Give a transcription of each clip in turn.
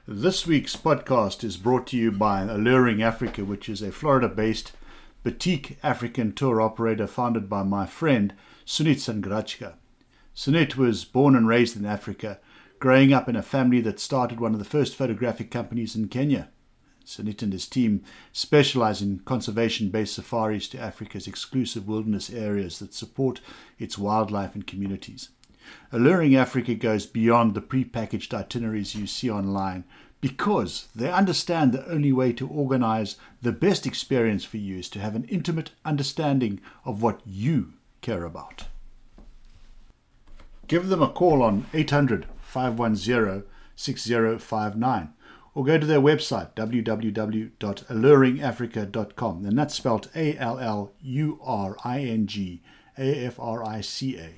This week's podcast is brought to you by Alluring Africa, which is a Florida-based boutique African tour operator founded by my friend Sunit Sangrachka. Sunit was born and raised in Africa, growing up in a family that started one of the first photographic companies in Kenya. Sunit and his team specialize in conservation-based safaris to Africa's exclusive wilderness areas that support its wildlife and communities. Alluring Africa goes beyond the pre-packaged itineraries you see online because they understand the only way to organize the best experience for you is to have an intimate understanding of what you care about. Give them a call on 800-510-6059 or go to their website www.alluringafrica.com, and that's spelled ALLURINGAFRICA.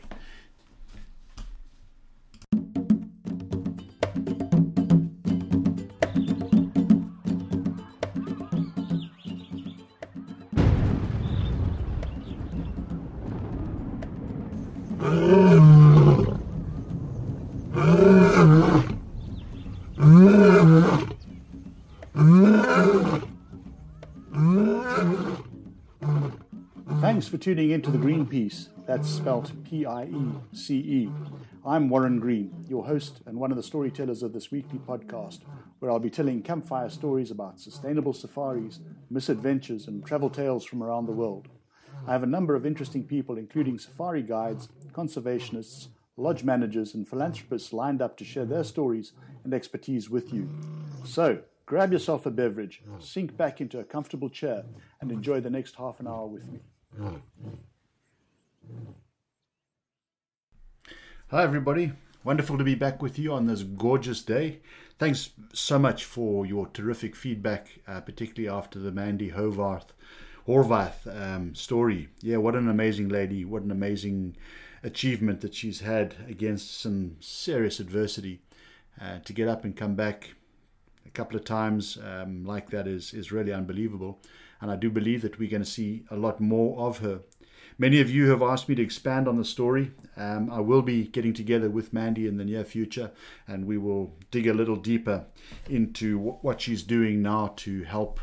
Thanks for tuning into the Green Piece. That's spelt P-I-E-C-E. I'm Warren Green, your host and one of the storytellers of this weekly podcast, where I'll be telling campfire stories about sustainable safaris, misadventures, and travel tales from around the world. I have a number of interesting people, including safari guides, conservationists, lodge managers, and philanthropists lined up to share their stories and expertise with you. So, grab yourself a beverage, sink back into a comfortable chair, and enjoy the next half an hour with me. Hi everybody, wonderful to be back with you on this gorgeous day. Thanks so much for your terrific feedback, particularly after the Mandy Horvath story. Yeah, what an amazing lady, what an amazing achievement that she's had against some serious adversity. To get up and come back a couple of times like that is really unbelievable, and I do believe that we're going to see a lot more of her. Many of you have asked me to expand on the story. I will be getting together with Mandy in the near future, and we will dig a little deeper into what she's doing now to help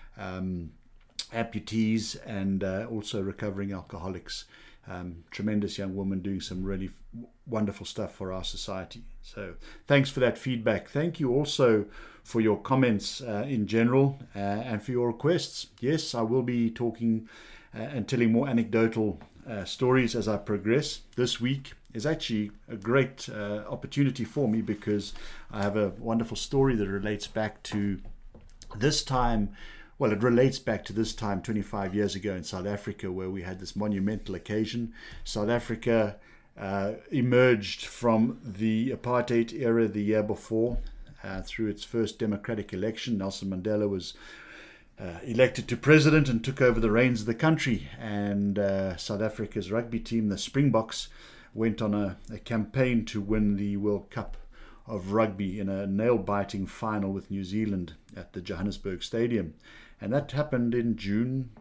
amputees and also recovering alcoholics. Tremendous young woman doing some really wonderful stuff for our society. So thanks for that feedback. Thank you also for your comments in general and for your requests. Yes, I will be talking and telling more anecdotal stories as I progress. This week is actually a great opportunity for me because I have a wonderful story that relates back to this time. Well, it relates back to this time 25 years ago in South Africa, where we had this monumental occasion. South Africa emerged from the apartheid era the year before through its first democratic election. Nelson Mandela was elected to president and took over the reins of the country. And South Africa's rugby team, the Springboks, went on a campaign to win the World Cup of Rugby in a nail-biting final with New Zealand at the Johannesburg Stadium. And that happened in June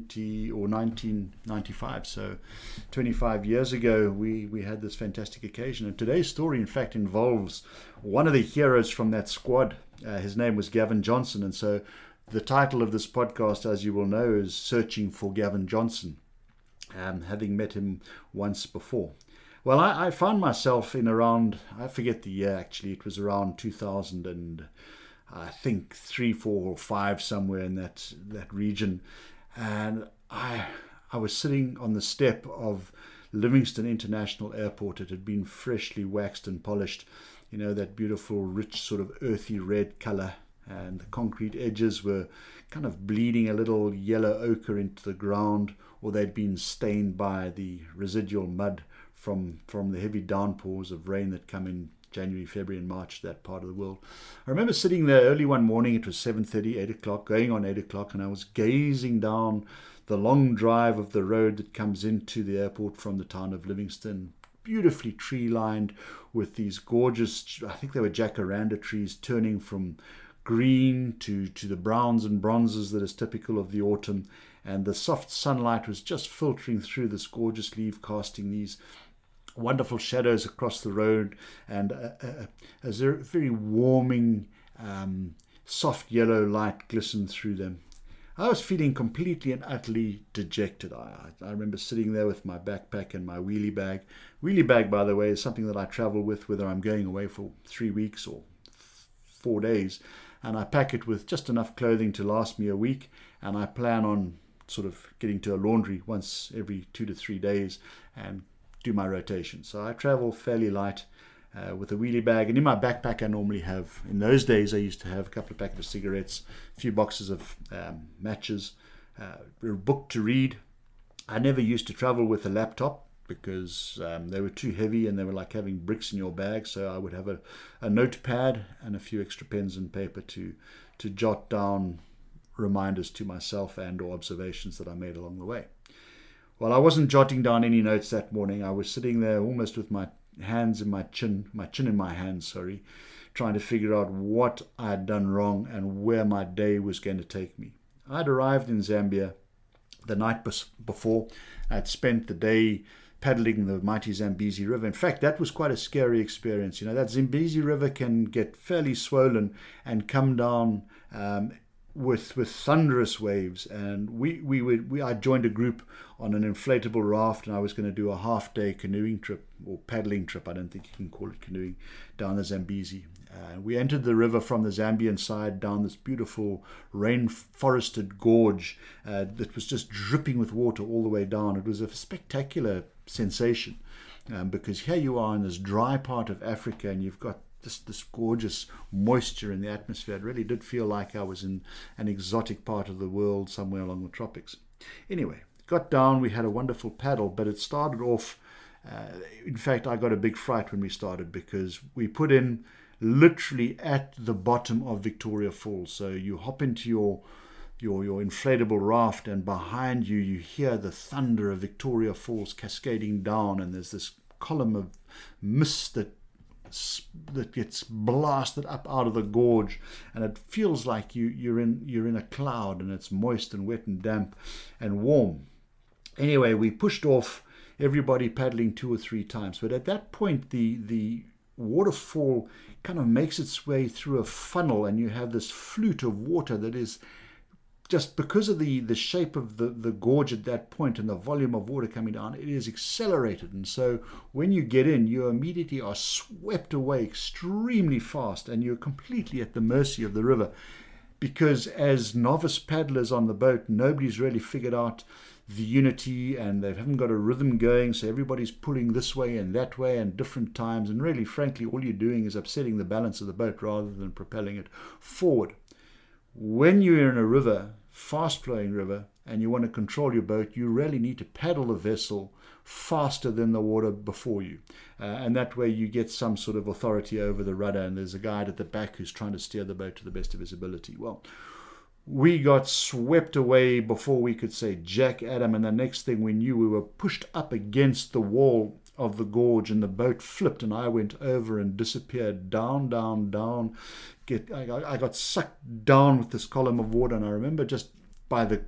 1995. So 25 years ago, we had this fantastic occasion. And today's story, in fact, involves one of the heroes from that squad. His name was Gavin Johnson. And so the title of this podcast, as you will know, is Searching for Gavin Johnson, having met him once before. Well, I found myself in around, I forget the year actually, it was around 2000 and I think 3, 4 or 5, somewhere in that region. And I was sitting on the step of Livingston International Airport. It had been freshly waxed and polished, you know, that beautiful, rich, sort of earthy red color. And the concrete edges were kind of bleeding a little yellow ochre into the ground, or they'd been stained by the residual mud from the heavy downpours of rain that come in January, February and March to that part of the world. I remember sitting there early one morning, it was 7:30, 8 o'clock, going on 8 o'clock, and I was gazing down the long drive of the road that comes into the airport from the town of Livingston, beautifully tree-lined with these gorgeous, I think they were jacaranda trees, turning from green to the browns and bronzes that is typical of the autumn, and the soft sunlight was just filtering through this gorgeous leaf, casting these wonderful shadows across the road, and a very warming soft yellow light glistened through them. I was feeling completely and utterly dejected. I remember sitting there with my backpack and my wheelie bag. Wheelie bag, by the way, is something that I travel with whether I'm going away for 3 weeks or 4 days. And I pack it with just enough clothing to last me a week. And I plan on sort of getting to a laundry once every 2 to 3 days and do my rotation. So I travel fairly light with a wheelie bag. And in my backpack, I normally have, in those days, I used to have a couple of packets of cigarettes, a few boxes of matches, a book to read. I never used to travel with a laptop because they were too heavy and they were like having bricks in your bag. So I would have a notepad and a few extra pens and paper to jot down reminders to myself and or observations that I made along the way. Well, I wasn't jotting down any notes that morning. I was sitting there almost with my hands in my chin in my hands, trying to figure out what I had done wrong and where my day was going to take me. I'd arrived in Zambia the night before. I'd spent the day paddling the mighty Zambezi River. In fact, that was quite a scary experience. You know, that Zambezi River can get fairly swollen and come down with thunderous waves, and I joined a group on an inflatable raft, and I was going to do a half-day canoeing trip or paddling trip. I don't think you can call it canoeing, down the Zambezi. We entered the river from the Zambian side down this beautiful rainforested gorge that was just dripping with water all the way down. It was a spectacular sensation because here you are in this dry part of Africa, and you've got this gorgeous moisture in the atmosphere. It really did feel like I was in an exotic part of the world somewhere along the tropics. Anyway, got down, we had a wonderful paddle, but it started off, in fact, I got a big fright when we started because we put in literally at the bottom of Victoria Falls. So you hop into your inflatable raft, and behind you, you hear the thunder of Victoria Falls cascading down, and there's this column of mist that gets blasted up out of the gorge, and it feels like you're in a cloud, and it's moist and wet and damp and warm. Anyway, we pushed off, everybody paddling 2 or 3 times, but at that point the waterfall kind of makes its way through a funnel, and you have this flute of water that is just because of the shape of the gorge at that point and the volume of water coming down, it is accelerated. And so when you get in, you immediately are swept away extremely fast, and you're completely at the mercy of the river. Because as novice paddlers on the boat, nobody's really figured out the unity, and they haven't got a rhythm going, so everybody's pulling this way and that way and different times. And really, frankly, all you're doing is upsetting the balance of the boat rather than propelling it forward. When you're in a river, fast-flowing river, and you want to control your boat, you really need to paddle the vessel faster than the water before you. And that way you get some sort of authority over the rudder, and there's a guide at the back who's trying to steer the boat to the best of his ability. Well, we got swept away before we could say Jack Adam, and the next thing we knew, we were pushed up against the wall of the gorge, and the boat flipped, and I went over and disappeared down. I got sucked down with this column of water, and I remember just by the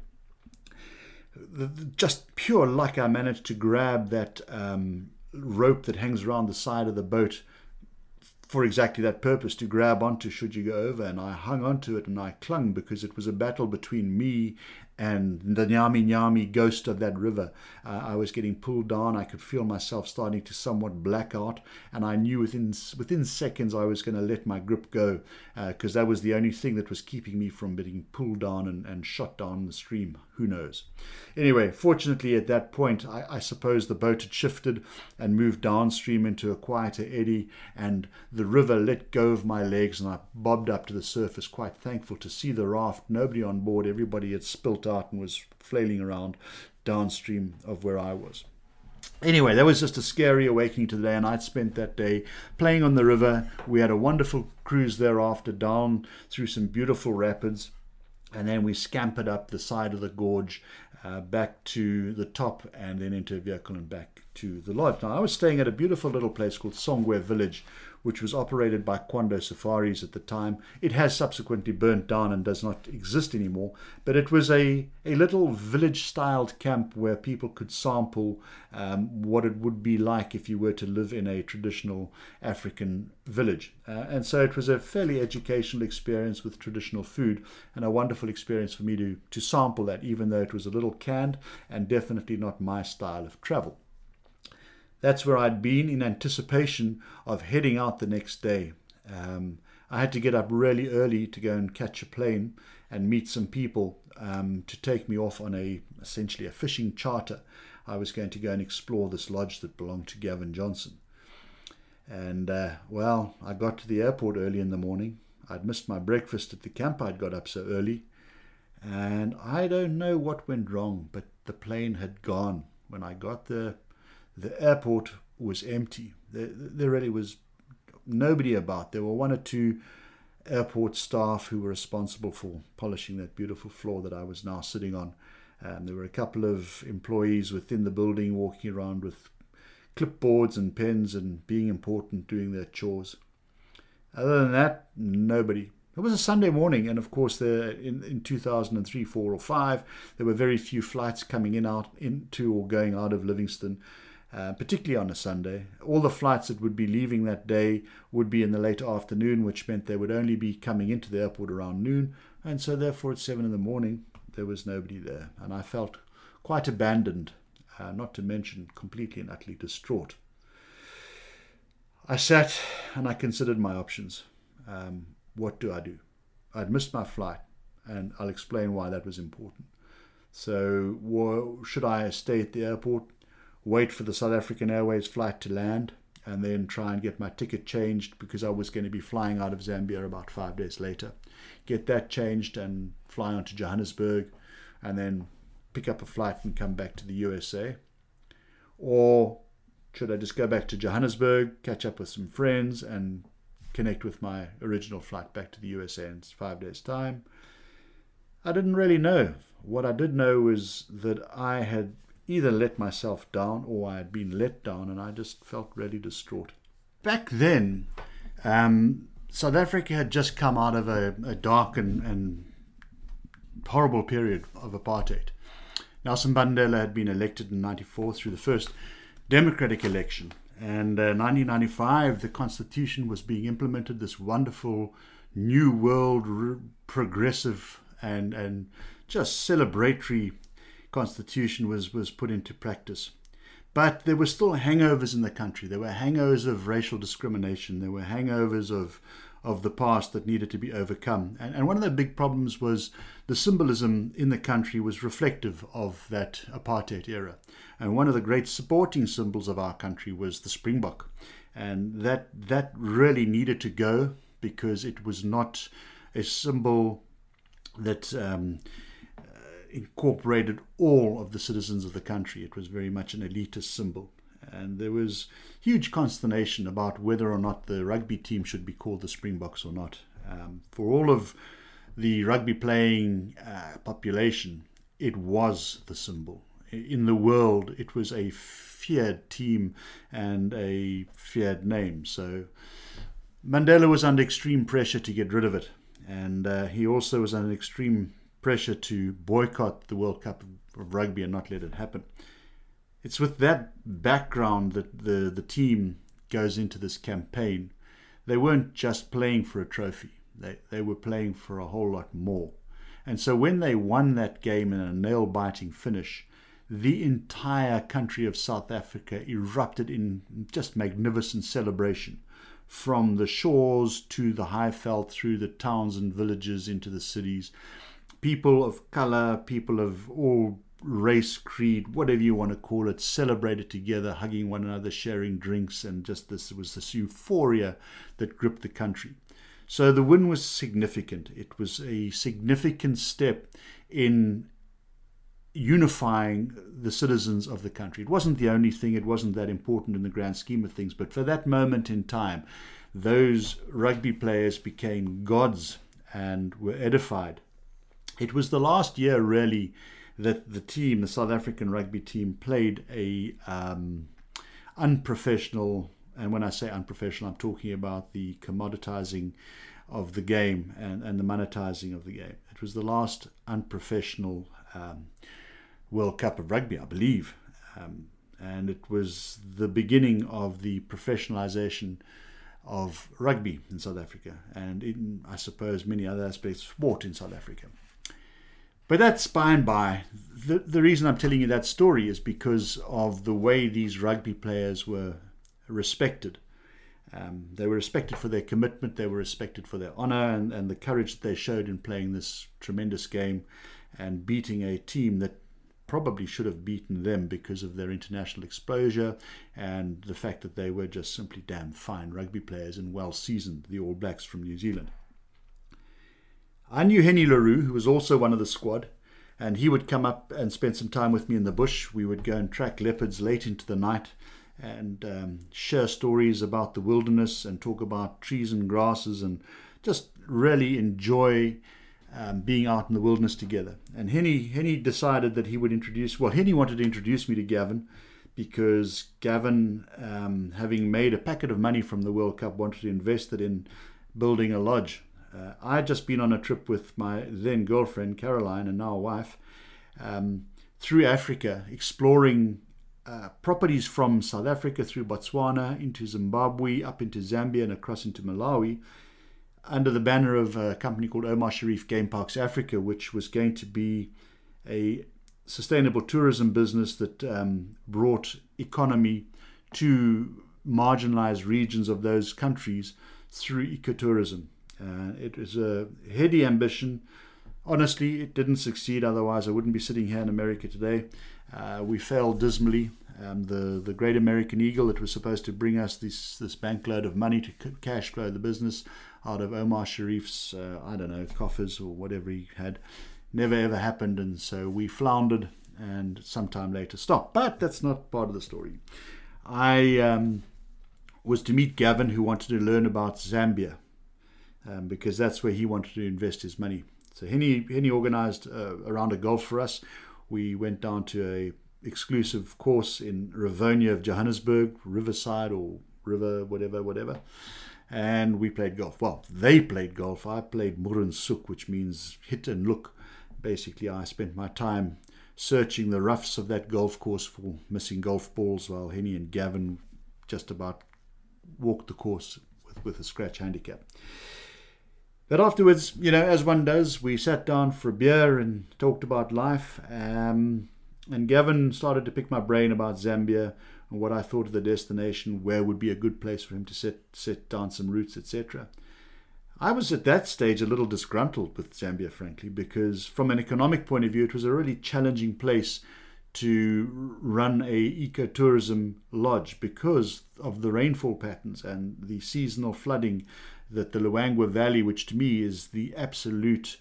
just pure luck, I managed to grab that rope that hangs around the side of the boat for exactly that purpose, to grab onto should you go over, and I hung onto it and I clung, because it was a battle between me and the Nyami Nyami ghost of that river. I was getting pulled down. I could feel myself starting to somewhat black out, and I knew within seconds I was going to let my grip go, because that was the only thing that was keeping me from being pulled down and shot down the stream. Who knows? Anyway, fortunately at that point, I suppose the boat had shifted and moved downstream into a quieter eddy, and the river let go of my legs, and I bobbed up to the surface, quite thankful to see the raft. Nobody on board. Everybody had spilt out and was flailing around downstream of where I was. Anyway, that was just a scary awakening to the day, and I'd spent that day playing on the river. We had a wonderful cruise thereafter down through some beautiful rapids, and then we scampered up the side of the gorge back to the top, and then into a vehicle and back to the lodge. Now, I was staying at a beautiful little place called Songwe Village, which was operated by Quando Safaris at the time. It has subsequently burnt down and does not exist anymore, but it was a little village-styled camp where people could sample what it would be like if you were to live in a traditional African village. And so it was a fairly educational experience with traditional food, and a wonderful experience for me to sample that, even though it was a little canned and definitely not my style of travel. That's where I'd been in anticipation of heading out the next day. I had to get up really early to go and catch a plane and meet some people to take me off on essentially a fishing charter. I was going to go and explore this lodge that belonged to Gavin Johnson. And, I got to the airport early in the morning. I'd missed my breakfast at the camp. I'd got up so early. And I don't know what went wrong, but the plane had gone. When I got there, the airport was empty. There really was nobody about. There were one or two airport staff who were responsible for polishing that beautiful floor that I was now sitting on. There were a couple of employees within the building walking around with clipboards and pens and being important, doing their chores. Other than that, nobody. It was a Sunday morning, and of course, in 2003, 4 or 5, there were very few flights coming into or going out of Livingston. Particularly on a Sunday. All the flights that would be leaving that day would be in the late afternoon, which meant they would only be coming into the airport around noon, and so therefore at 7 in the morning there was nobody there, and I felt quite abandoned, not to mention completely and utterly distraught. I sat and I considered my options. What do I do? I'd missed my flight, and I'll explain why that was important. So should I stay at the airport, wait for the South African Airways flight to land, and then try and get my ticket changed because I was going to be flying out of Zambia about 5 days later. Get that changed and fly on to Johannesburg, and then pick up a flight and come back to the USA? Or should I just go back to Johannesburg, catch up with some friends, and connect with my original flight back to the USA in 5 days' time? I didn't really know. What I did know was that I had either let myself down or I had been let down, and I just felt really distraught. Back then, South Africa had just come out of a dark and horrible period of apartheid. Nelson Mandela had been elected in 1994 through the first democratic election, and 1995 the constitution was being implemented, this wonderful new world progressive and just celebratory constitution was put into practice. But there were still hangovers in the country. There were hangovers of racial discrimination. There were hangovers of the past that needed to be overcome. And one of the big problems was the symbolism in the country was reflective of that apartheid era. And one of the great supporting symbols of our country was the Springbok. And that really needed to go because it was not a symbol that incorporated all of the citizens of the country. It was very much an elitist symbol. And there was huge consternation about whether or not the rugby team should be called the Springboks or not. For all of the rugby playing population, it was the symbol. In the world, it was a feared team and a feared name. So Mandela was under extreme pressure to get rid of it. And he also was under extreme pressure to boycott the World Cup of Rugby and not let it happen. It's with that background that the team goes into this campaign. They weren't just playing for a trophy. They were playing for a whole lot more. And so when they won that game in a nail-biting finish, the entire country of South Africa erupted in just magnificent celebration. From the shores to the Highveld, through the towns and villages into the cities. People of color, people of all race, creed, whatever you want to call it, celebrated together, hugging one another, sharing drinks, and just this euphoria that gripped the country. So the win was significant. It was a significant step in unifying the citizens of the country. It wasn't the only thing, it wasn't that important in the grand scheme of things, but for that moment in time, those rugby players became gods and were edified. It was the last year, really, that the South African rugby team, played a unprofessional And when I say unprofessional, I'm talking about the commoditizing of the game and the monetizing of the game. It was the last unprofessional World Cup of rugby, I believe. And it was the beginning of the professionalization of rugby in South Africa, and in, I suppose, many other aspects of sport in South Africa. But that's by and by. The reason I'm telling you that story is because of the way these rugby players were respected. They were respected for their commitment, they were respected for their honour and the courage that they showed in playing this tremendous game and beating a team that probably should have beaten them because of their international exposure and the fact that they were just simply damn fine rugby players and well seasoned, the All Blacks from New Zealand. I knew Henny LaRue, who was also one of the squad, and he would come up and spend some time with me in the bush. We would go and track leopards late into the night and share stories about the wilderness and talk about trees and grasses and just really enjoy being out in the wilderness together. And Henny decided that he would Henny wanted to introduce me to Gavin because Gavin, having made a packet of money from the World Cup, wanted to invest it in building a lodge. I had just been on a trip with my then girlfriend, Caroline, and now wife, through Africa, exploring properties from South Africa through Botswana into Zimbabwe, up into Zambia and across into Malawi, under the banner of a company called Omar Sharif Game Parks Africa, which was going to be a sustainable tourism business that brought economy to marginalized regions of those countries through ecotourism. It was a heady ambition. Honestly, it didn't succeed. Otherwise, I wouldn't be sitting here in America today. We failed dismally. The Great American Eagle that was supposed to bring us this bankload of money to cash flow the business out of Omar Sharif's, coffers or whatever he had, never ever happened. And so we floundered and sometime later stopped. But that's not part of the story. I was to meet Gavin, who wanted to learn about Zambia. Because that's where he wanted to invest his money. So Henny organised a round of golf for us. We went down to a exclusive course in Rivonia of Johannesburg, Riverside or River, whatever. And we played golf. Well, they played golf. I played Murensuk, which means hit and look. Basically, I spent my time searching the roughs of that golf course for missing golf balls while Henny and Gavin just about walked the course with a scratch handicap. But afterwards, as one does, we sat down for a beer and talked about life. And Gavin started to pick my brain about Zambia and what I thought of the destination, where would be a good place for him to set down some roots, etc. I was at that stage a little disgruntled with Zambia, frankly, because from an economic point of view, it was a really challenging place to run a ecotourism lodge because of the rainfall patterns and the seasonal flooding that the Luangwa Valley, which to me is the absolute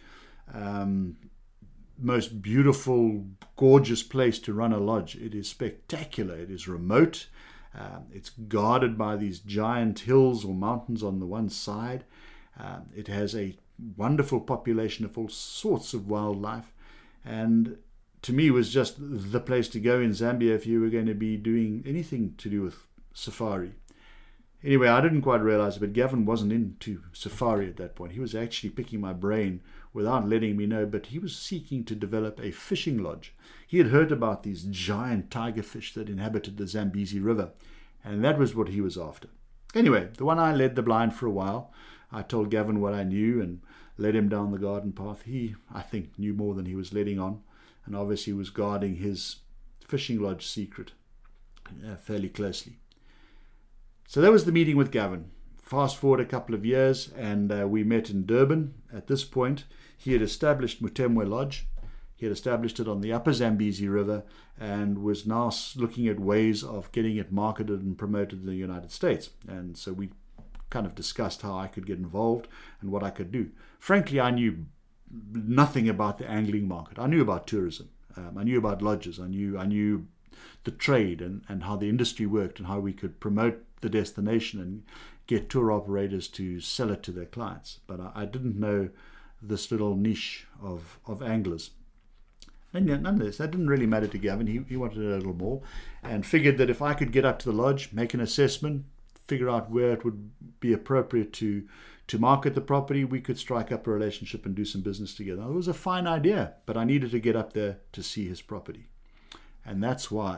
most beautiful, gorgeous place to run a lodge. It is spectacular. It is remote. It's guarded by these giant hills or mountains on the one side. It has a wonderful population of all sorts of wildlife. And to me, it was just the place to go in Zambia if you were going to be doing anything to do with safari. Anyway, I didn't quite realize it, but Gavin wasn't into safari at that point. He was actually picking my brain without letting me know, but he was seeking to develop a fishing lodge. He had heard about these giant tiger fish that inhabited the Zambezi River, and that was what he was after. Anyway, the one I led the blind for a while. I told Gavin what I knew and led him down the garden path. He, I think, knew more than he was letting on, and obviously was guarding his fishing lodge secret fairly closely. So that was the meeting with Gavin. Fast forward a couple of years and we met in Durban. At this point, he had established Mutemwe Lodge. He had established it on the upper Zambezi River and was now looking at ways of getting it marketed and promoted in the United States. And so we kind of discussed how I could get involved and what I could do. Frankly, I knew nothing about the angling market. I knew about tourism. I knew about lodges. I knew the trade and how the industry worked and how we could promote the destination and get tour operators to sell it to their clients. But I didn't know this little niche of anglers. And nonetheless, that didn't really matter to Gavin. He wanted a little more and figured that if I could get up to the lodge, make an assessment, figure out where it would be appropriate to market the property, we could strike up a relationship and do some business together. It was a fine idea, but I needed to get up there to see his property. And that's why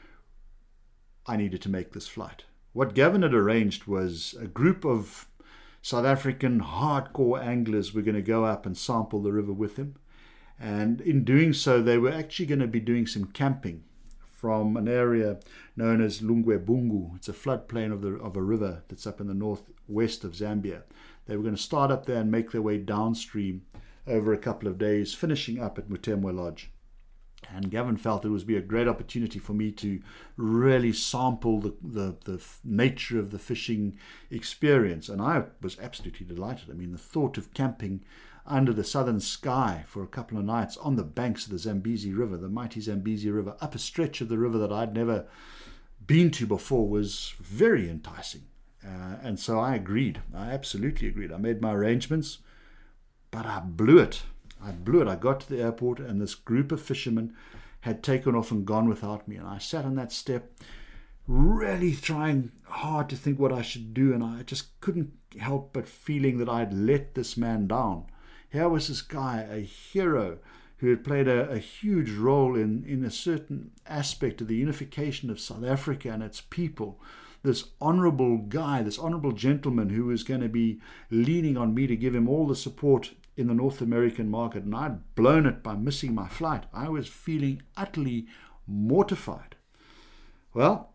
I needed to make this flight. What Gavin had arranged was a group of South African hardcore anglers were going to go up and sample the river with him. And in doing so, they were actually going to be doing some camping from an area known as Lungwe-Bungu. It's a floodplain of a river that's up in the northwest of Zambia. They were going to start up there and make their way downstream over a couple of days, finishing up at Mutemwa Lodge. And Gavin felt it would be a great opportunity for me to really sample the nature of the fishing experience. And I was absolutely delighted. I mean, the thought of camping under the southern sky for a couple of nights on the banks of the Zambezi River, the mighty Zambezi River, up a stretch of the river that I'd never been to before, was very enticing. And so I agreed. I absolutely agreed. I made my arrangements, but I blew it. I got to the airport and this group of fishermen had taken off and gone without me. And I sat on that step, really trying hard to think what I should do. And I just couldn't help but feeling that I'd let this man down. Here was this guy, a hero, who had played a huge role in a certain aspect of the unification of South Africa and its people. This honorable guy, this honorable gentleman who was going to be leaning on me to give him all the support in the North American market, and I'd blown it by missing my flight. I was feeling utterly mortified. Well,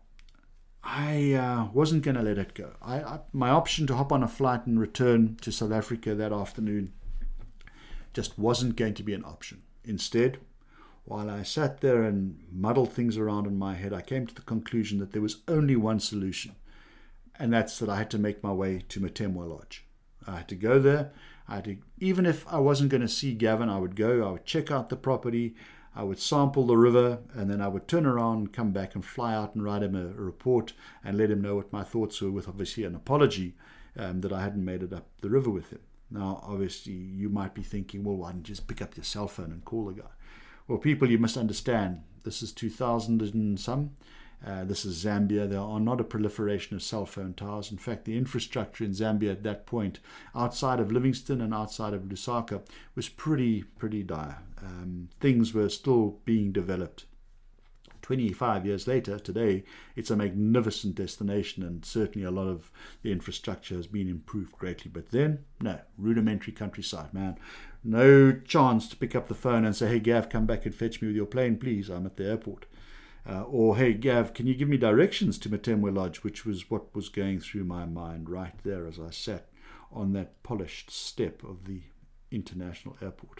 I wasn't going to let it go. My option to hop on a flight and return to South Africa that afternoon just wasn't going to be an option. Instead, while I sat there and muddled things around in my head, I came to the conclusion that there was only one solution, and that's that I had to make my way to Mutemwa Lodge. I had to go there. Even if I wasn't going to see Gavin, I would go, I would check out the property, I would sample the river, and then I would turn around, come back and fly out and write him a report and let him know what my thoughts were, with obviously an apology that I hadn't made it up the river with him. Now, obviously, you might be thinking, well, why don't you just pick up your cell phone and call the guy? Well, people, you must understand, this is 2000 and some. This is Zambia. There are not a proliferation of cell phone towers. In fact, the infrastructure in Zambia at that point, outside of Livingstone and outside of Lusaka, was pretty dire. Things were still being developed. 25 years later, today, it's a magnificent destination, and certainly a lot of the infrastructure has been improved greatly. But then, no, rudimentary countryside, man. No chance to pick up the phone and say, hey, Gav, come back and fetch me with your plane, please. I'm at the airport. Or, hey, Gav, can you give me directions to Mutemwa Lodge, which was what was going through my mind right there as I sat on that polished step of the international airport.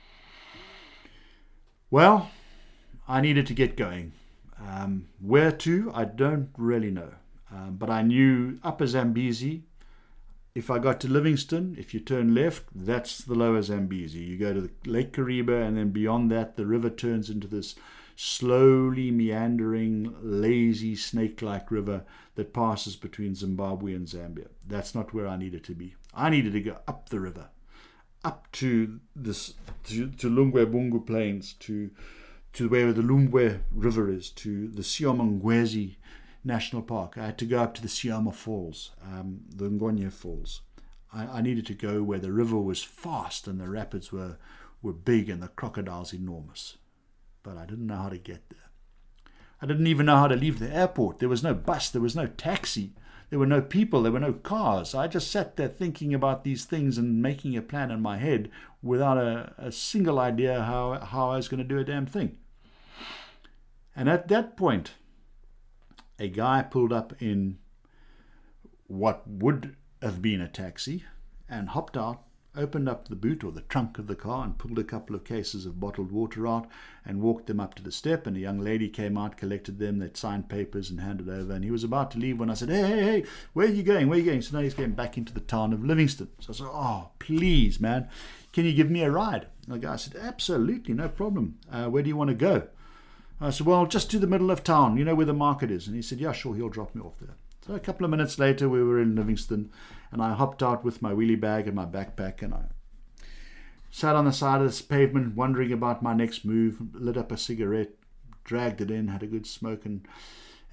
Well, I needed to get going. Where to, I don't really know. But I knew Upper Zambezi. If I got to Livingstone, if you turn left, that's the Lower Zambezi. You go to the Lake Kariba, and then beyond that, the river turns into this slowly meandering, lazy, snake-like river that passes between Zimbabwe and Zambia. That's not where I needed to be. I needed to go up the river, up to Lungwe-Bungu Plains, to where the Lungwe River is, to the Sioma-Ngwezi National Park. I had to go up to the Sioma Falls, the Ngonye Falls. I needed to go where the river was fast and the rapids were big and the crocodiles enormous. But I didn't know how to get there. I didn't even know how to leave the airport. There was no bus, there was no taxi, there were no people, there were no cars. I just sat there thinking about these things and making a plan in my head without a single idea how I was going to do a damn thing. And at that point, a guy pulled up in what would have been a taxi and hopped out, opened up the boot or the trunk of the car and pulled a couple of cases of bottled water out and walked them up to the step, and a young lady came out, collected them, they'd signed papers and handed over, and he was about to leave when I said, hey, where are you going? So now he's going back into the town of Livingstone. So I said, oh, please, man, can you give me a ride? And the guy said, absolutely, no problem. Where do you want to go? I said, well, just to the middle of town, you know where the market is. And he said, yeah, sure, he'll drop me off there. So a couple of minutes later, we were in Livingstone, and I hopped out with my wheelie bag and my backpack, and I sat on the side of this pavement wondering about my next move, lit up a cigarette, dragged it in, had a good smoke, and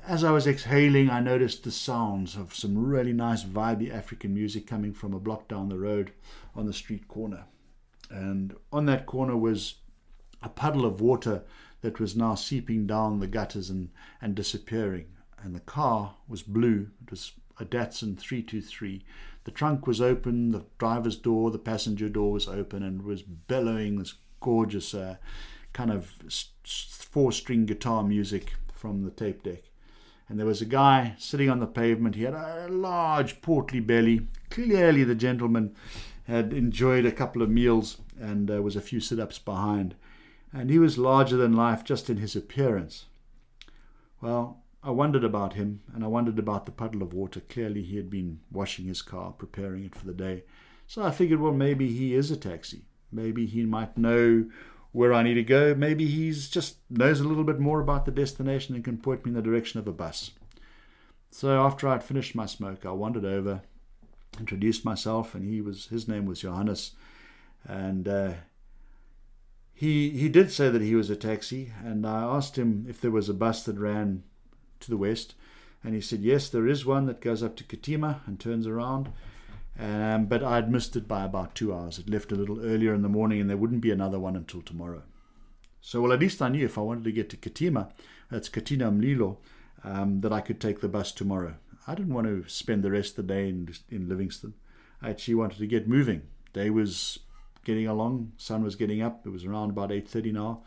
as I was exhaling, I noticed the sounds of some really nice, vibey African music coming from a block down the road on the street corner. And on that corner was a puddle of water that was now seeping down the gutters and disappearing. And the car was blue. It was a Datsun 323. The trunk was open, the driver's door, the passenger door was open, and was bellowing this gorgeous kind of four-string guitar music from the tape deck. And there was a guy sitting on the pavement. He had a large, portly belly. Clearly the gentleman had enjoyed a couple of meals and was a few sit-ups behind. And he was larger than life just in his appearance. Well, I wondered about him, and I wondered about the puddle of water. Clearly he had been washing his car, preparing it for the day. So I figured, well, maybe he is a taxi. Maybe he might know where I need to go. Maybe he's just knows a little bit more about the destination and can point me in the direction of a bus. So after I'd finished my smoke, I wandered over, introduced myself, and his name was Johannes. And he did say that he was a taxi, and I asked him if there was a bus that ran to the west, and he said yes, there is one that goes up to Katima and turns around. But I'd missed it by about 2 hours. It left a little earlier in the morning, and there wouldn't be another one until tomorrow. So, well, at least I knew if I wanted to get to Katima, that's Katina Mlilo, that I could take the bus tomorrow. I didn't want to spend the rest of the day in Livingston. I actually wanted to get moving. Day was getting along, sun was getting up. It was around about 8:30 now.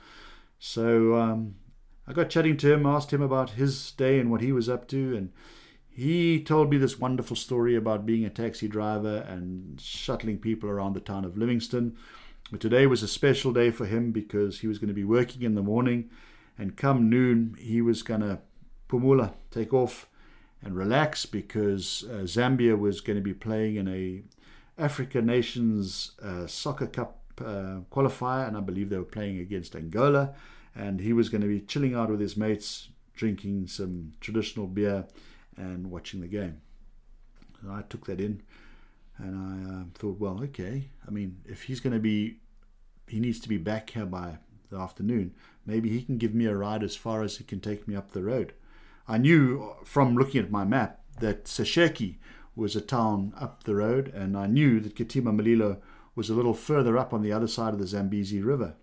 So I got chatting to him, asked him about his day and what he was up to, and he told me this wonderful story about being a taxi driver and shuttling people around the town of Livingston. But today was a special day for him because he was going to be working in the morning, and come noon he was going to pumula, take off and relax, because Zambia was going to be playing in a Africa Nations Soccer Cup qualifier, and I believe they were playing against Angola, and he was going to be chilling out with his mates, drinking some traditional beer and watching the game. And I took that in, and I thought, well, okay, I mean, if he needs to be back here by the afternoon, maybe he can give me a ride as far as he can take me up the road. I knew from looking at my map that Sesheki was a town up the road, and I knew that Katima Mlilo was a little further up on the other side of the Zambezi River.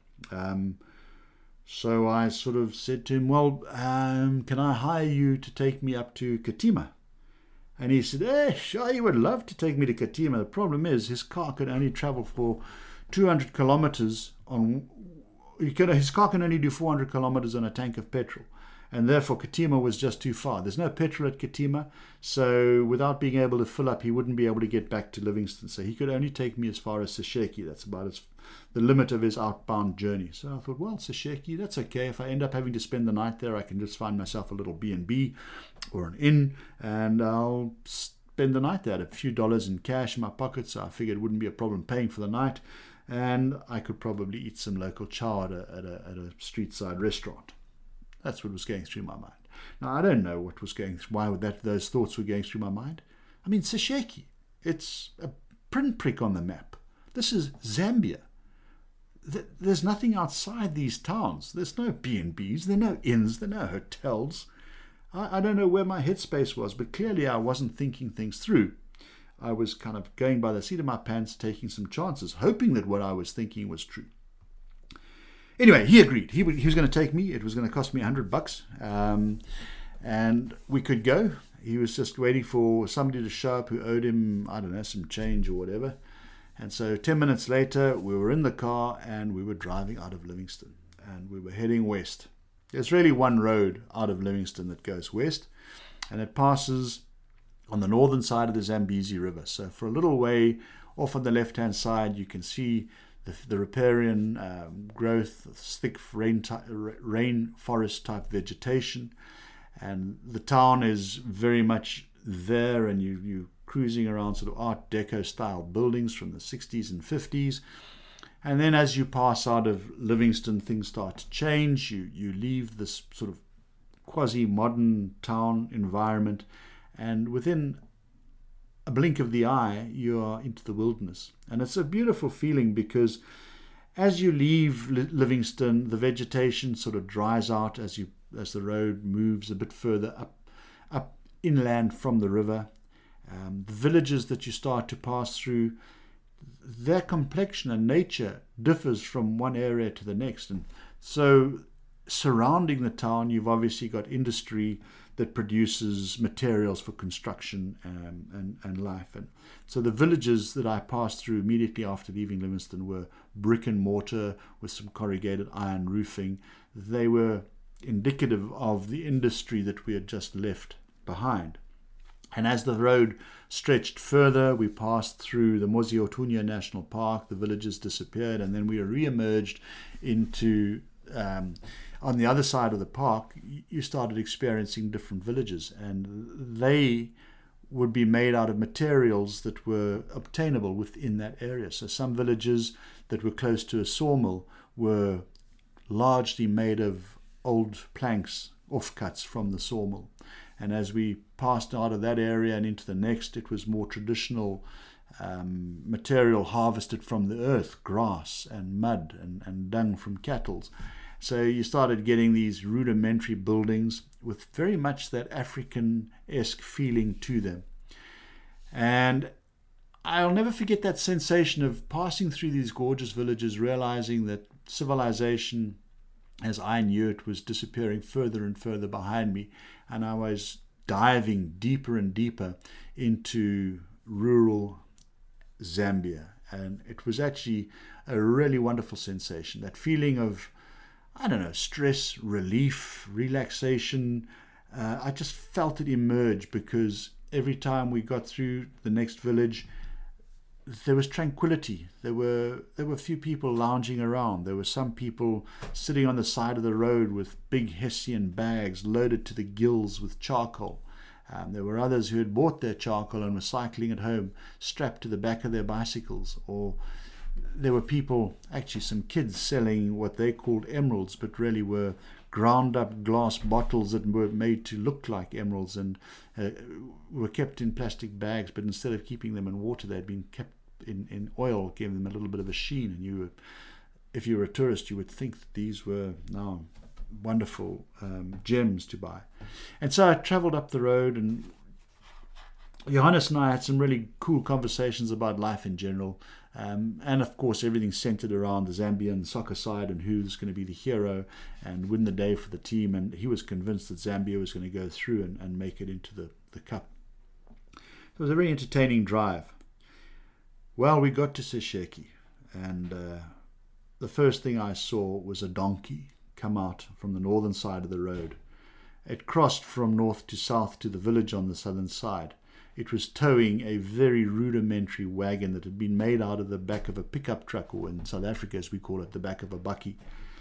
So I sort of said to him, well, can I hire you to take me up to Katima? And he said, sure, he would love to take me to Katima. The problem is his car could only travel for 200 kilometers his car can only do 400 kilometers on a tank of petrol. And therefore Katima was just too far. There's no petrol at Katima, so without being able to fill up, he wouldn't be able to get back to Livingston. So he could only take me as far as Sesheki. That's about the limit of his outbound journey. So I thought, well, Sesheki, that's okay. If I end up having to spend the night there, I can just find myself a little B&B or an inn, and I'll spend the night there. I had a few dollars in cash in my pocket, so I figured it wouldn't be a problem paying for the night, and I could probably eat some local chow at a street side restaurant. That's what was going through my mind. Now, I don't know what was why those thoughts were going through my mind. I mean, Sesheki, it's a pinprick on the map. This is Zambia. There's nothing outside these towns. There's no B&Bs, there are no inns, there are no hotels. I don't know where my headspace was, but clearly I wasn't thinking things through. I was kind of going by the seat of my pants, taking some chances, hoping that what I was thinking was true. Anyway, he agreed. He was going to take me. It was going to cost me $100, and we could go. He was just waiting for somebody to show up who owed him, I don't know, some change or whatever. And so 10 minutes later, we were in the car and we were driving out of Livingston, and we were heading west. There's really one road out of Livingston that goes west, and it passes on the northern side of the Zambezi River. So for a little way off on the left-hand side, you can see the riparian growth, thick rainforest type vegetation, and the town is very much there, and you cruising around sort of Art Deco style buildings from the 60s and 50s. And then as you pass out of Livingston, things start to change. You leave this sort of quasi-modern town environment, and within a blink of the eye, you are into the wilderness. And it's a beautiful feeling because as you leave Livingston, the vegetation sort of dries out as the road moves a bit further up inland from the river. The villages that you start to pass through, their complexion and nature differs from one area to the next. And so surrounding the town, you've obviously got industry that produces materials for construction and life. And so the villages that I passed through immediately after leaving Livingstone were brick and mortar with some corrugated iron roofing. They were indicative of the industry that we had just left behind. And as the road stretched further, we passed through the Mosi-oa-Tunya National Park. The villages disappeared, and then we re-emerged into, on the other side of the park, you started experiencing different villages, and they would be made out of materials that were obtainable within that area. So some villages that were close to a sawmill were largely made of old planks, offcuts from the sawmill. And as we passed out of that area and into the next, it was more traditional material harvested from the earth, grass and mud and dung from cattle. So you started getting these rudimentary buildings with very much that African-esque feeling to them. And I'll never forget that sensation of passing through these gorgeous villages, realizing that civilization, as I knew it, was disappearing further and further behind me, and I was diving deeper and deeper into rural Zambia. And it was actually a really wonderful sensation, that feeling of, I don't know, stress, relief, relaxation. I just felt it emerge, because every time we got through the next village, there was tranquility. There were few people lounging around. There were some people sitting on the side of the road with big Hessian bags loaded to the gills with charcoal. There were others who had bought their charcoal and were cycling at home strapped to the back of their bicycles. Or there were people, actually some kids, selling what they called emeralds, but really were ground up glass bottles that were made to look like emeralds, and were kept in plastic bags, but instead of keeping them in water, they'd been kept in oil, gave them a little bit of a sheen. And if you were a tourist, you would think that these were now wonderful gems to buy. And so I traveled up the road, and Johannes and I had some really cool conversations about life in general. And of course, everything centered around the Zambian soccer side and who's going to be the hero and win the day for the team. And he was convinced that Zambia was going to go through and make it into the cup. It was a very entertaining drive. Well, we got to Sesheke, and the first thing I saw was a donkey come out from the northern side of the road. It crossed from north to south to the village on the southern side. It was towing a very rudimentary wagon that had been made out of the back of a pickup truck, or in South Africa, as we call it, the back of a bakkie.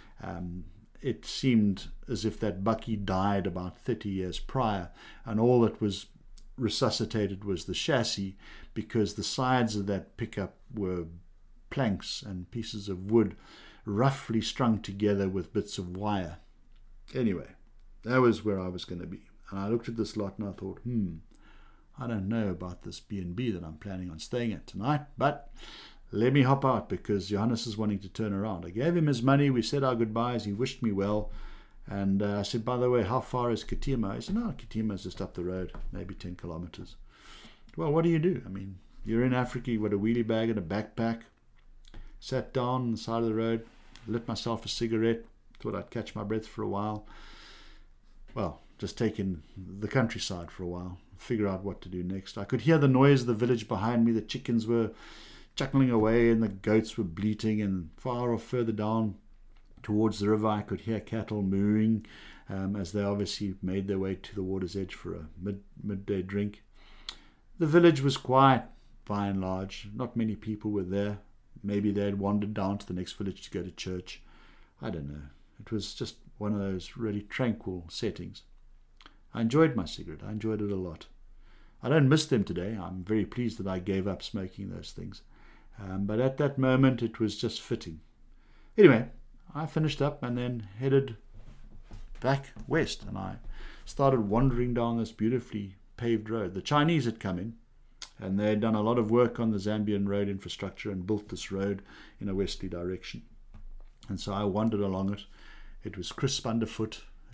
It seemed as if that bakkie died about 30 years prior, and all that was resuscitated was the chassis, because the sides of that pickup were planks and pieces of wood roughly strung together with bits of wire. Anyway, that was where I was going to be. And I looked at this lot and I thought, I don't know about this B&B that I'm planning on staying at tonight, but let me hop out, because Johannes is wanting to turn around. I gave him his money. We said our goodbyes. He wished me well. And I said, by the way, how far is Katima? He said, no, Katima is just up the road, maybe 10 kilometers. Well, what do you do? I mean, you're in Africa, you've got a wheelie bag and a backpack. Sat down on the side of the road, lit myself a cigarette, thought I'd catch my breath for a while. Well, just take in the countryside for a while, figure out what to do next. I could hear the noise of the village behind me. The chickens were chuckling away and the goats were bleating, and far off further down towards the river I could hear cattle mooing as they obviously made their way to the water's edge for a midday drink. The village was quiet by and large. Not many people were there. Maybe they had wandered down to the next village to go to church. I don't know. It was just one of those really tranquil settings. I enjoyed my cigarette. I enjoyed it a lot. I don't miss them today. I'm very pleased that I gave up smoking those things. But at that moment, it was just fitting. Anyway, I finished up and then headed back west, and I started wandering down this beautifully paved road. The Chinese had come in, and they had done a lot of work on the Zambian road infrastructure and built this road in a westerly direction. And so I wandered along it. It was crisp underfoot.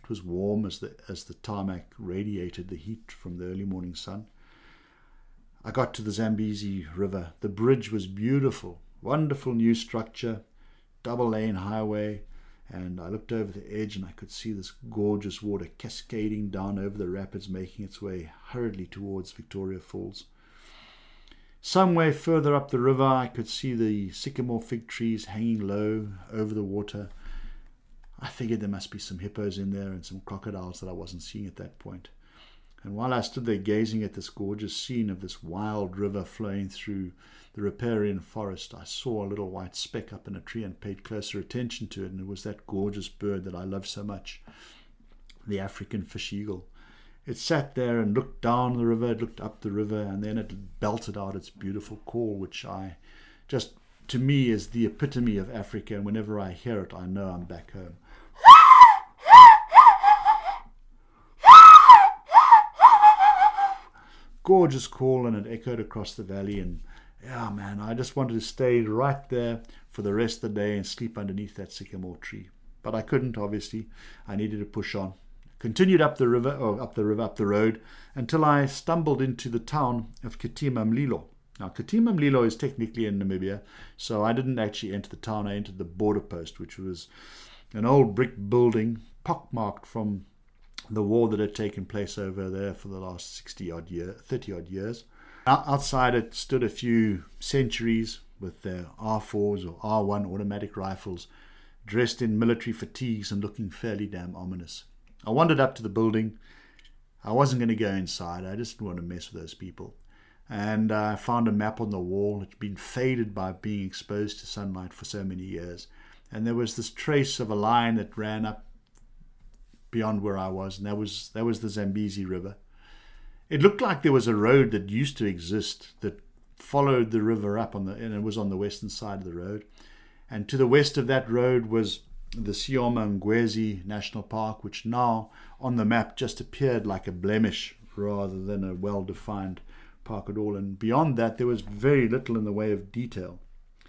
It was warm as the tarmac radiated the heat from the early morning sun. I got to the Zambezi River. The bridge was beautiful, wonderful new structure, double-lane highway, and I looked over the edge and I could see this gorgeous water cascading down over the rapids, making its way hurriedly towards Victoria Falls. Some way further up the river, I could see the sycamore fig trees hanging low over the water. I figured there must be some hippos in there and some crocodiles that I wasn't seeing at that point. And while I stood there gazing at this gorgeous scene of this wild river flowing through the riparian forest, I saw a little white speck up in a tree and paid closer attention to it, and it was that gorgeous bird that I love so much, the African fish eagle. It sat there and looked down the river, it looked up the river, and then it belted out its beautiful call, which to me, is the epitome of Africa, and whenever I hear it, I know I'm back home. Gorgeous call, and it echoed across the valley, and yeah, man, I just wanted to stay right there for the rest of the day and sleep underneath that sycamore tree. But I couldn't, obviously. I needed to push on. Continued up the road, until I stumbled into the town of Katima Mlilo. Now, Katima Mlilo is technically in Namibia, so I didn't actually enter the town. I entered the border post, which was an old brick building, pockmarked from the war that had taken place over there for the last 30-odd years. Outside it stood a few sentries with their R4s or R1 automatic rifles, dressed in military fatigues and looking fairly damn ominous. I wandered up to the building. I wasn't going to go inside. I just didn't want to mess with those people. And I found a map on the wall. It's been faded by being exposed to sunlight for so many years. And there was this trace of a line that ran up beyond where I was, and that was the Zambezi River. It looked like there was a road that used to exist that followed the river up and it was on the western side of the road. And to the west of that road was the Sioma Ngwezi National Park, which now on the map just appeared like a blemish rather than a well-defined park at all. And beyond that, there was very little in the way of detail.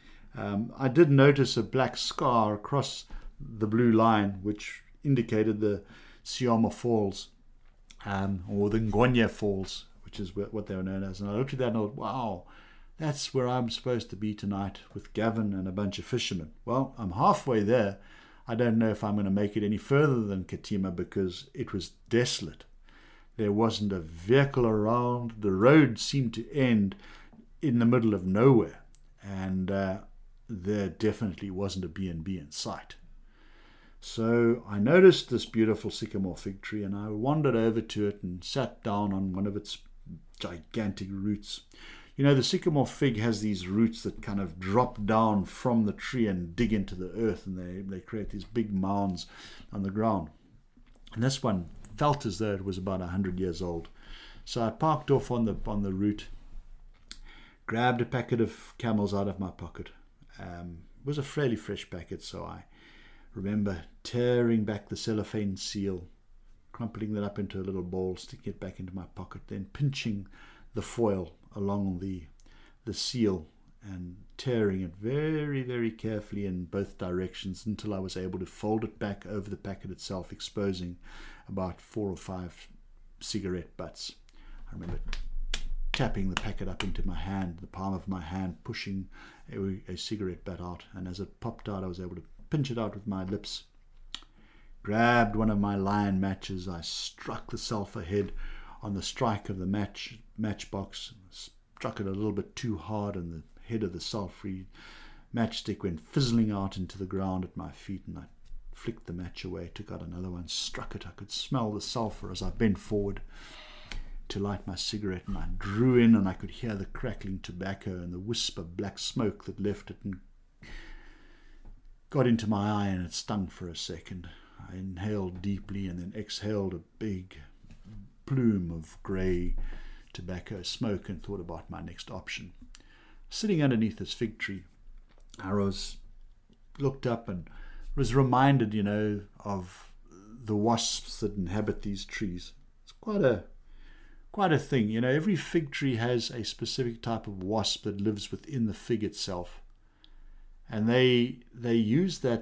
I did notice a black scar across the blue line, which indicated the Sioma Falls, or the Ngwenya Falls, which is what they were known as. And I looked at that and I thought, wow, that's where I'm supposed to be tonight with Gavin and a bunch of fishermen. Well, I'm halfway there. I don't know if I'm going to make it any further than Katima because it was desolate. There wasn't a vehicle around. The road seemed to end in the middle of nowhere. And there definitely wasn't a B&B in sight. So I noticed this beautiful sycamore fig tree and I wandered over to it and sat down on one of its gigantic roots. You know, the sycamore fig has these roots that kind of drop down from the tree and dig into the earth, and they create these big mounds on the ground. And this one felt as though it was about 100 years old. So I parked off on the root, grabbed a packet of Camels out of my pocket. It was a fairly fresh packet, so I remember tearing back the cellophane seal, crumpling that up into a little ball, sticking it back into my pocket, then pinching the foil along the seal and tearing it very, very carefully in both directions until I was able to fold it back over the packet itself, exposing about 4 or 5 cigarette butts. I remember tapping the packet up into my hand, the palm of my hand, pushing a cigarette butt out, and as it popped out I was able to pinch it out with my lips. Grabbed one of my Lion matches. I struck the sulphur head on the strike of the matchbox, struck it a little bit too hard, and the head of the sulphury matchstick went fizzling out into the ground at my feet, and I flicked the match away, took out another one, struck it. I could smell the sulphur as I bent forward to light my cigarette, and I drew in and I could hear the crackling tobacco and the wisp of black smoke that left it and got into my eye, and it stung for a second. I inhaled deeply and then exhaled a big plume of grey tobacco smoke and thought about my next option. Sitting underneath this fig tree, I looked up and was reminded, of the wasps that inhabit these trees. It's quite a thing. Every fig tree has a specific type of wasp that lives within the fig itself. And they use that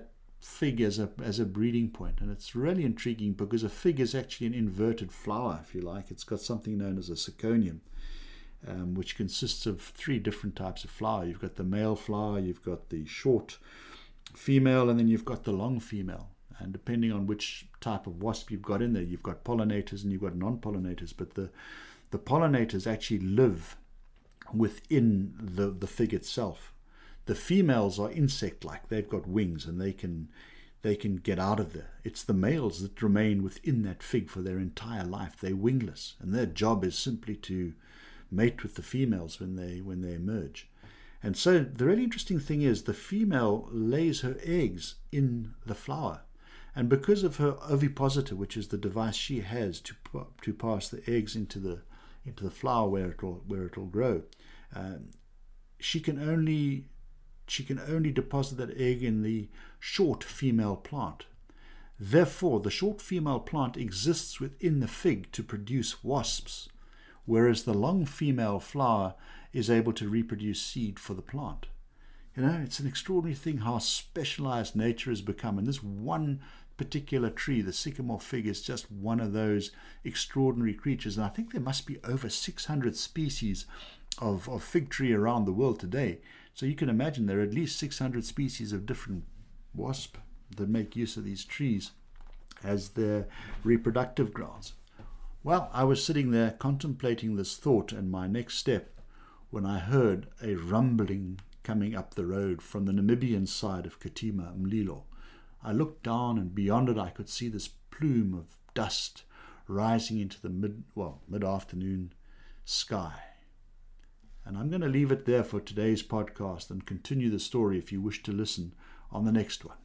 fig as a breeding point, and it's really intriguing because a fig is actually an inverted flower, if you like. It's got something known as a syconium, which consists of 3 different types of flower. You've got the male flower, you've got the short female, and then you've got the long female. And depending on which type of wasp you've got in there, you've got pollinators and you've got non-pollinators. But the pollinators actually live within the fig itself. The females are insect-like. They've got wings and they can get out of there. It's the males that remain within that fig for their entire life. They're wingless, and their job is simply to mate with the females when they emerge. And so the really interesting thing is the female lays her eggs in the flower. And because of her ovipositor, which is the device she has to pass the eggs into the flower where it'll grow, she can only deposit that egg in the short female plant. Therefore, the short female plant exists within the fig to produce wasps, whereas the long female flower is able to reproduce seed for the plant. It's an extraordinary thing how specialized nature has become. And this one particular tree, the sycamore fig, is just one of those extraordinary creatures. And I think there must be over 600 species of fig tree around the world today. So you can imagine there are at least 600 species of different wasp that make use of these trees as their reproductive grounds. Well, I was sitting there contemplating this thought and my next step when I heard a rumbling coming up the road from the Namibian side of Katima Mlilo. I looked down, and beyond it I could see this plume of dust rising into the mid-afternoon sky. And I'm going to leave it there for today's podcast and continue the story if you wish to listen on the next one.